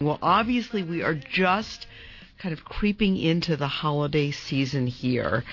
Well, obviously, we are just kind of creeping into the holiday season here.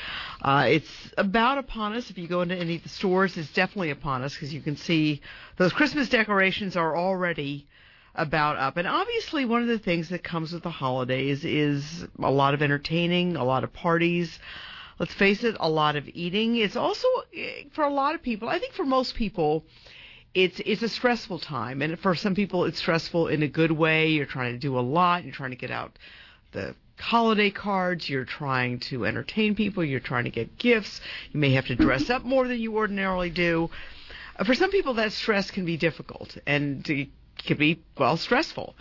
It's about upon us. If you go into any of the stores, it's definitely upon us because you can see those Christmas decorations are already about up. And obviously, one of the things that comes with the holidays is a lot of entertaining, a lot of parties. Let's face it, a lot of eating. It's also, for a lot of people, I think for most people, it's a stressful time. And for some people, it's stressful in a good way. You're trying to do a lot. You're trying to get out the holiday cards. You're trying to entertain people. You're trying to get gifts. You may have to dress up more than you ordinarily do. For some people, that stress can be difficult and it can be, well, stressful.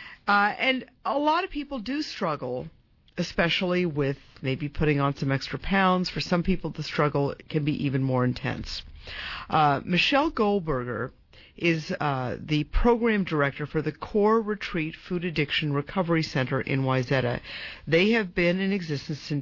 And a lot of people do struggle, especially with maybe putting on some extra pounds. For some people, the struggle can be even more intense. Michelle Goldberger is the program director for the Core Retreat Food Addiction Recovery Center in Wayzata. They have been in existence since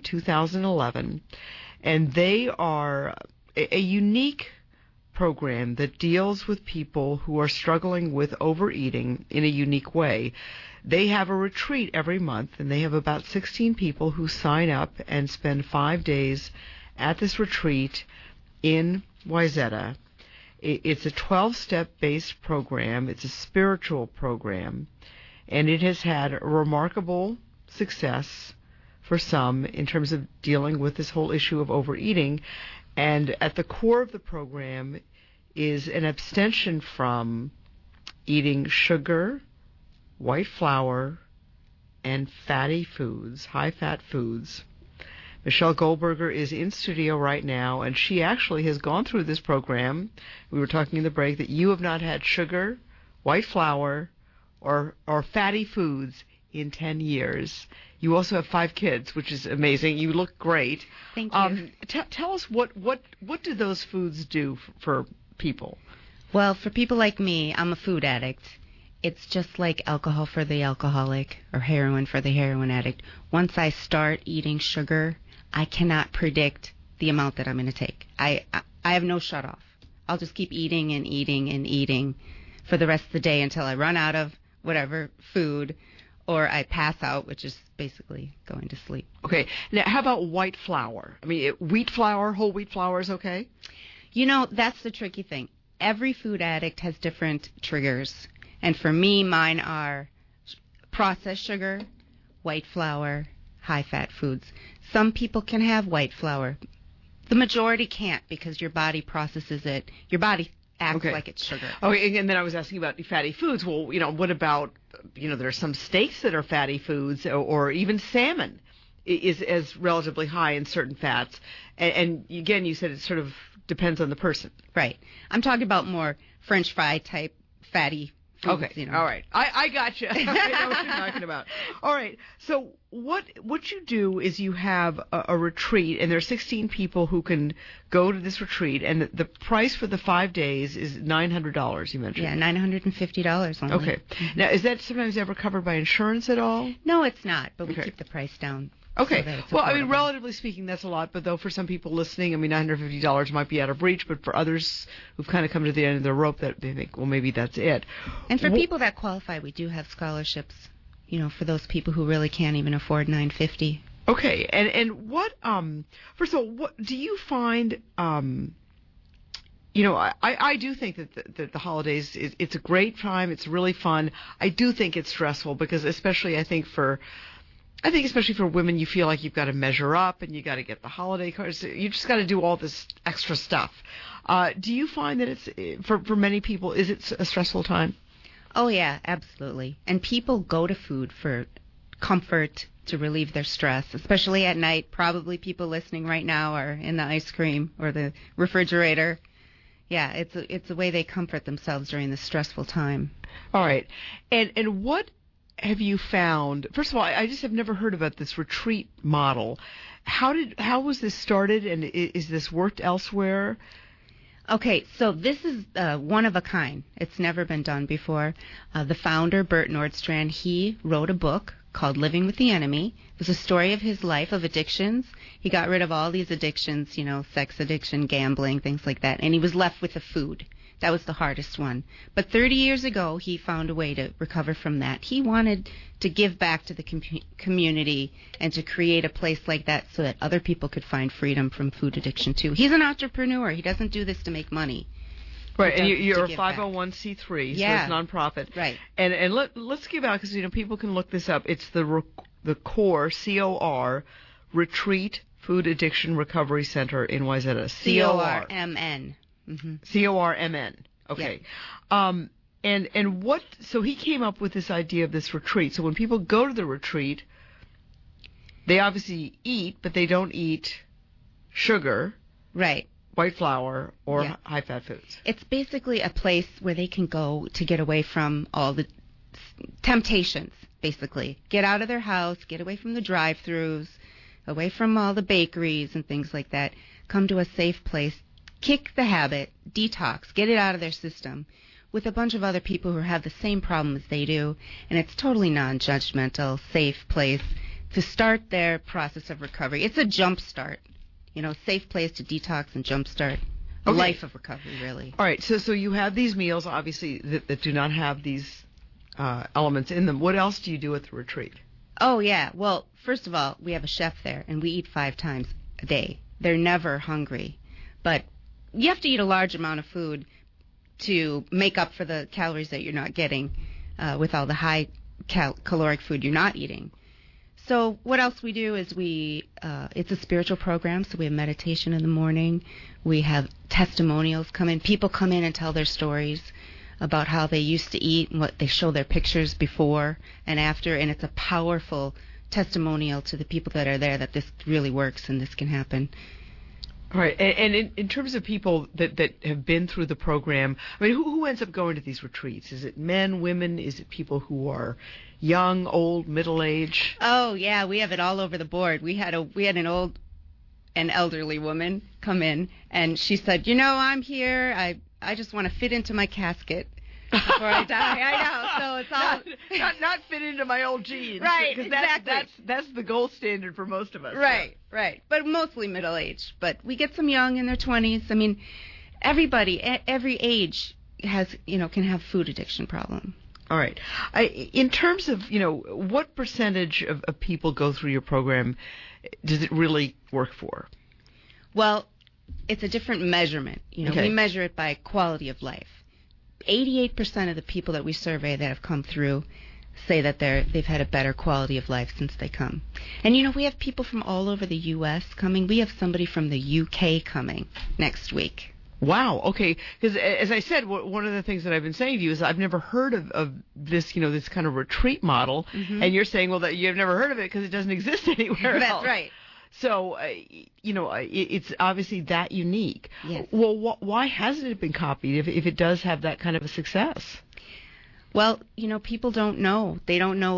2011, and they are a unique program that deals with people who are struggling with overeating in a unique way. They have a retreat every month, and they have about 16 people who sign up and spend 5 days at this retreat in Wayzata. It's a 12-step based program. It's a spiritual program, and it has had remarkable success for some in terms of dealing with this whole issue of overeating. And at the core of the program is an abstention from eating sugar, white flour, and fatty foods, high-fat foods. Michelle Goldberger is in studio right now, and she actually has gone through this program. We were talking in the break that you have not had sugar, white flour, or fatty foods in 10 years. You also have 5 kids, which is amazing. You look great. Thank you. Tell us what do those foods do for people? Well, for people like me, I'm a food addict. It's just like alcohol for the alcoholic or heroin for the heroin addict. Once I start eating sugar, I cannot predict the amount that I'm going to take. I have no shut off. I'll just keep eating and eating and eating for the rest of the day until I run out of whatever food or I pass out, which is basically going to sleep. Okay. Now, how about white flour? I mean, wheat flour, whole wheat flour is okay? You know, that's the tricky thing. Every food addict has different triggers. And for me, mine are processed sugar, white flour, high-fat foods. Some people can have white flour. The majority can't because your body processes it. Your body acts like it's sugar. Okay, and then I was asking about fatty foods. Well, what about, there are some steaks that are fatty foods, or even salmon is relatively high in certain fats. And again, you said it sort of depends on the person. Right. I'm talking about more French fry type fatty foods. Okay. All right. I got you. I know what you're talking about. All right. So what you do is you have a retreat, and there are 16 people who can go to this retreat, and the price for the 5 days is $900, you mentioned. Yeah, $950 only. Okay. Now, is that sometimes ever covered by insurance at all? No, it's not, but we keep the price down. Okay. So well, I mean, relatively speaking, that's a lot. But though for some people listening, I mean, $950 might be out of reach. But for others who've kind of come to the end of their rope, that they think, well, maybe that's it. And for people that qualify, we do have scholarships. For those people who really can't even afford $950. Okay. And what? First of all, what do you find? I do think that the holidays it's a great time. It's really fun. I do think it's stressful because especially especially for women, you feel like you've got to measure up and you got to get the holiday cards. You just got to do all this extra stuff. Do you find that it's for many people? Is it a stressful time? Oh yeah, absolutely. And people go to food for comfort, to relieve their stress, especially at night. Probably people listening right now are in the ice cream or the refrigerator. Yeah, it's a way they comfort themselves during this stressful time. All right, and what have you found? First of all, I just have never heard about this retreat model. How was this started, and is this worked elsewhere? Okay, so this is one of a kind. It's never been done before. The founder, Bert Nordstrand, he wrote a book called Living with the Enemy. It was a story of his life of addictions. He got rid of all these addictions, sex addiction, gambling, things like that, and he was left with the food. That was the hardest one. But 30 years ago, he found a way to recover from that. He wanted to give back to the community and to create a place like that so that other people could find freedom from food addiction, too. He's an entrepreneur. He doesn't do this to make money. Right, and you're a 501c3, yeah. So it's nonprofit. Right. And let's give out, because people can look this up. It's the CORE, C-O-R, Retreat Food Addiction Recovery Center in Wayzata. C-O-R-M-N. Mm-hmm. C-O-R-M-N. Okay. Yeah. And what? So he came up with this idea of this retreat. So when people go to the retreat, they obviously eat, but they don't eat sugar. Right. White flour or high-fat foods. It's basically a place where they can go to get away from all the temptations, basically. Get out of their house, get away from the drive-thrus, away from all the bakeries and things like that. Come to a safe place, kick the habit, detox, get it out of their system with a bunch of other people who have the same problem as they do. And it's totally non-judgmental, safe place to start their process of recovery. It's a jump start. Safe place to detox and jumpstart a life of recovery, really. All right, so you have these meals, obviously, that do not have these elements in them. What else do you do at the retreat? Oh, yeah. Well, first of all, we have a chef there, and we eat 5 times a day. They're never hungry. But you have to eat a large amount of food to make up for the calories that you're not getting with all the high caloric food you're not eating. So what else we do is it's a spiritual program, so we have meditation in the morning. We have testimonials come in. People come in and tell their stories about how they used to eat and what they show their pictures before and after, and it's a powerful testimonial to the people that are there that this really works and this can happen. All right, and in terms of people that have been through the program, I mean, who ends up going to these retreats? Is it men, women? Is it people who are young, old, middle age? Oh yeah, we have it all over the board. We had an elderly woman come in, and she said, I'm here. I just want to fit into my casket before I die. I know. So it's all not fit into my old jeans. Right. Because exactly. that's the gold standard for most of us. Right. So. Right. But mostly middle age. But we get some young in their 20s. I mean, everybody at every age has can have food addiction problem. All right. In terms of what percentage of people go through your program does it really work for? Well, it's a different measurement. We measure it by quality of life. 88% of the people that we survey that have come through say that they've had a better quality of life since they come. And we have people from all over the U.S. coming. We have somebody from the U.K. coming next week. Wow. Okay. Because as I said, one of the things that I've been saying to you is I've never heard of this, this kind of retreat model. Mm-hmm. And you're saying, well, that you've never heard of it because it doesn't exist anywhere else. That's right. So, it's obviously that unique. Yes. Well, why hasn't it been copied if it does have that kind of a success? Well, people don't know. They don't know.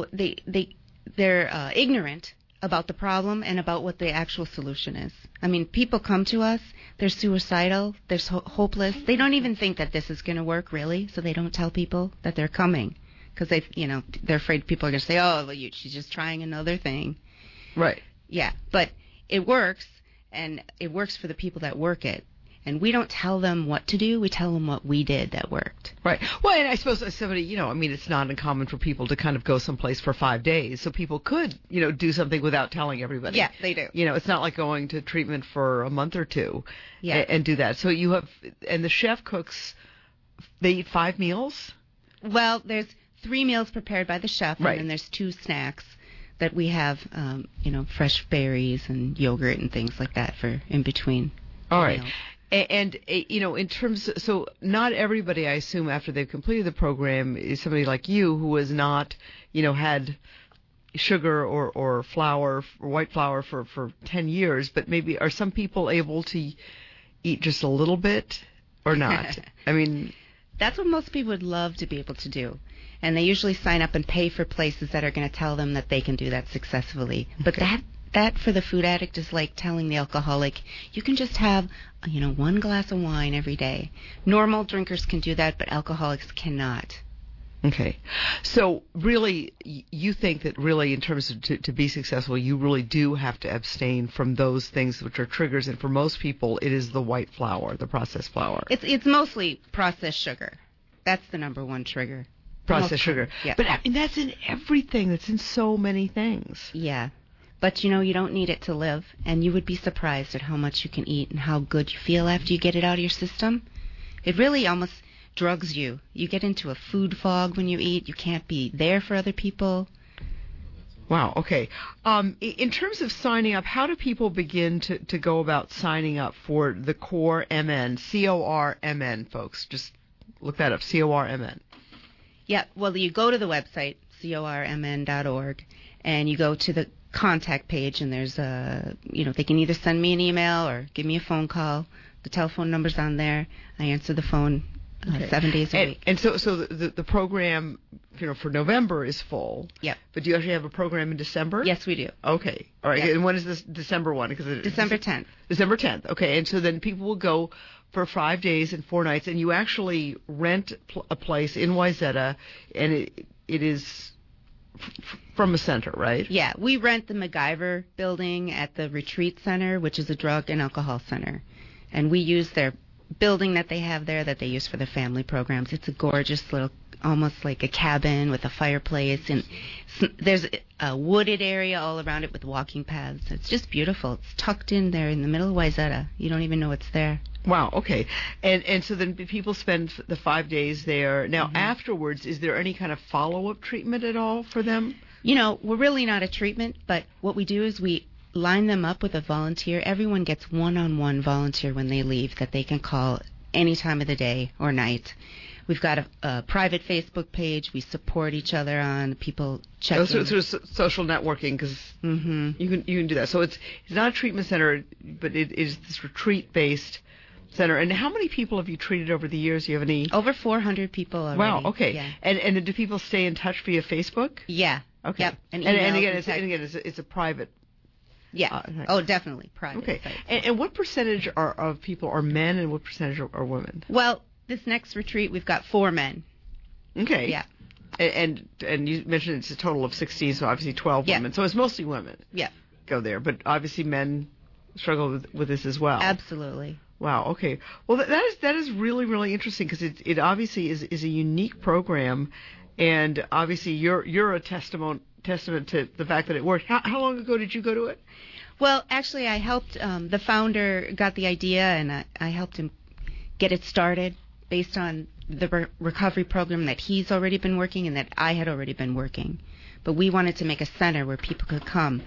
They're ignorant about the problem and about what the actual solution is. I mean, people come to us. They're suicidal. They're hopeless. They don't even think that this is going to work, really, so they don't tell people that they're coming because they're afraid people are going to say, oh, well, she's just trying another thing. Right. Yeah, but it works, and it works for the people that work it. And we don't tell them what to do. We tell them what we did that worked. Right. Well, and I suppose somebody, it's not uncommon for people to kind of go someplace for 5 days. So people could, do something without telling everybody. Yeah, they do. It's not like going to treatment for a month or two and do that. So and the chef cooks, they eat 5 meals? Well, there's 3 meals prepared by the chef, right. And then there's 2 snacks that we have, fresh berries and yogurt and things like that for in between. All right. Meals. And in terms of, so not everybody, I assume, after they've completed the program is somebody like you who has not, had sugar or flour or white flour for 10 years, but maybe are some people able to eat just a little bit or not? I mean, that's what most people would love to be able to do. And they usually sign up and pay for places that are going to tell them that they can do that successfully. But that for the food addict is like telling the alcoholic, you can just have, 1 glass of wine every day. Normal drinkers can do that, but alcoholics cannot. Okay. So really, you think that really in terms of to be successful, you really do have to abstain from those things which are triggers. And for most people, it is the white flour, the processed flour. It's mostly processed sugar. That's the number one trigger. Processed sugar. Yeah. But I mean, that's in everything. That's in so many things. Yeah. But, you don't need it to live. And you would be surprised at how much you can eat and how good you feel after you get it out of your system. It really almost drugs you. You get into a food fog when you eat. You can't be there for other people. Wow. Okay. In terms of signing up, how do people begin to go about signing up for the Core MN, CORMN, folks? Just look that up, CORMN. Yeah. Well, you go to the website, cormn.org, and you go to the contact page, and there's they can either send me an email or give me a phone call. The telephone number's on there. I answer the phone 7 days a week. And so the program, for November is full. Yep. But do you actually have a program in December? Yes, we do. Okay. All right. Yep. And when is this December one? December 10th. December 10th. Okay. And so then people will go for 5 days and 4 nights, and you actually rent a place in Wayzata, and it is from a center, right? Yeah. We rent the MacGyver building at the Retreat Center, which is a drug and alcohol center. And we use their building that they have there that they use for their family programs. It's a gorgeous little, almost like a cabin with a fireplace, and there's a wooded area all around it with walking paths. It's just beautiful. It's tucked in there in the middle of Wayzata. You don't even know it's there. Wow. Okay. And so then people spend the 5 days there. Now, afterwards, is there any kind of follow-up treatment at all for them? We're really not a treatment, but what we do is we line them up with a volunteer. Everyone gets one-on-one volunteer when they leave that they can call any time of the day or night. We've got a private Facebook page we support each other on. People check in. So social networking, because you can do that. So it's not a treatment center, but it is this retreat-based center. And how many people have you treated over the years? Do you have any? Over 400 people already. Wow, okay. Yeah. And do people stay in touch via Facebook? Yeah. Okay. Yep. And again, it's a private. Yeah. Definitely private. Okay. Site. And what percentage of people are men, and what percentage are women? Well, this next retreat we've got 4 men. Okay. Yeah. And you mentioned it's a total of 16, so obviously 12 women. So it's mostly women. Yeah. Go there, but obviously men struggle with this as well. Absolutely. Wow. Okay. Well, that is really, really interesting, because it obviously is a unique program, and obviously you're a testament to the fact that it worked. How long ago did you go to it? Well, actually, I helped the founder got the idea, and I helped him get it started based on the recovery program that he's already been working and that I had already been working. But we wanted to make a center where people could come.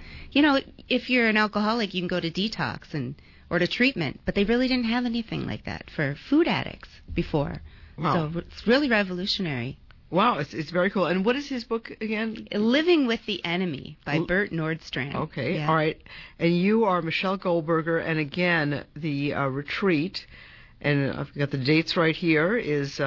If you're an alcoholic, you can go to detox or to treatment, but they really didn't have anything like that for food addicts before. Wow. So it's really revolutionary. Wow, it's very cool. And what is his book again? Living with the Enemy by Bert Nordstrand. Okay, yeah. All right. And you are Michelle Goldberger, and again, the retreat, and I've got the dates right here, is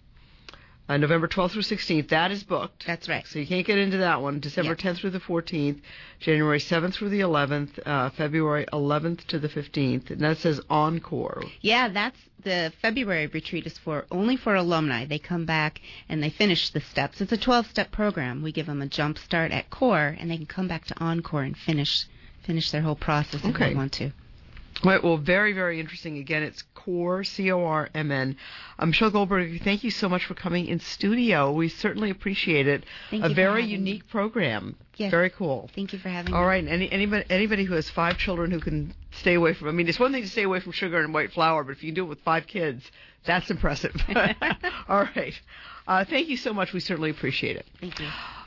November 12th through 16th. That is booked. That's right. So you can't get into that one. December 10th through the 14th, January 7th through the 11th, February 11th to the 15th. And that says Encore. Yeah, that's the February retreat is only for alumni. They come back and they finish the steps. It's a 12-step program. We give them a jump start at Core, and they can come back to Encore and finish their whole process if they want to. Right, well, very, very interesting. Again, it's Core, CORMN. Michelle Goldberg, thank you so much for coming in studio. We certainly appreciate it. Thank you. A very unique program. Yes. Very cool. Thank you for having me. All right, and anybody who has 5 children who can stay away from, it's one thing to stay away from sugar and white flour, but if you can do it with 5 kids, that's impressive. All right. Thank you so much. We certainly appreciate it. Thank you.